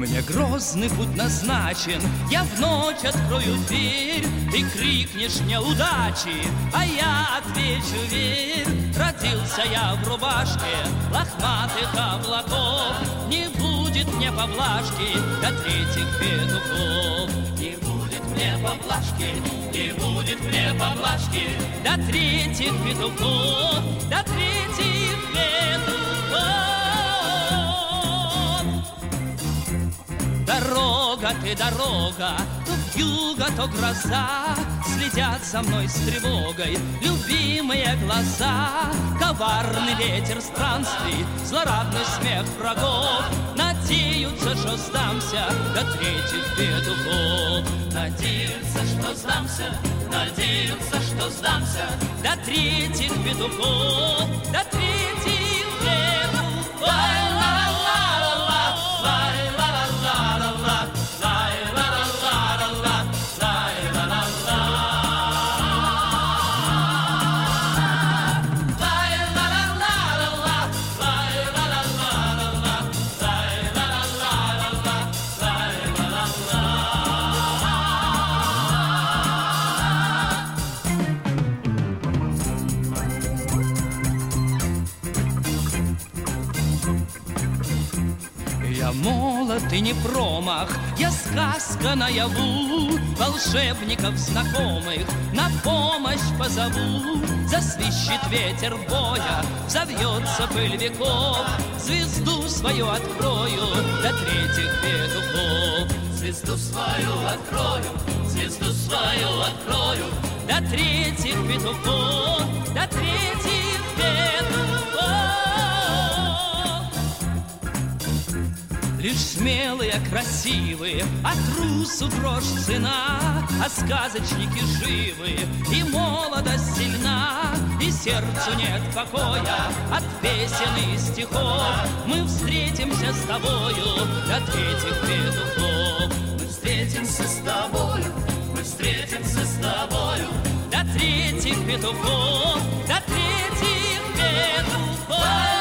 Мне грозный путь назначен, я в ночь открою дверь. Ты крикнешь мне удачи, а я отвечу верь. Родился я в рубашке лохматых облаков. Не будет мне поблажки до третьих петухов. Не будет мне поблажки, не будет мне поблажки до третьих петухов, до третьих петухов. Дорога ты, дорога, то вьюга, то гроза, следят за мной с тревогой любимые глаза. Коварный ветер странствий, злорадный смех врагов надеются, что сдамся до третьих петухов. Надеются, что сдамся, надеются, что сдамся до третьих петухов, до третьих петухов. Я молод и не промах, я сказка наяву. Волшебников знакомых на помощь позову. Засвищет ветер боя, взовьется пыль веков. Звезду свою открою до третьих петухов. Звезду свою открою, звезду свою открою до третьих петухов, до третьих петухов. Лишь смелые, красивые, а трусу дрожь цена, а сказочники живы, и молодость сильна, и сердцу нет покоя от песен и стихов. Мы встретимся с тобою до третьих петухов. Мы встретимся с тобою, мы встретимся с тобою до третьих петухов, до третьих петухов.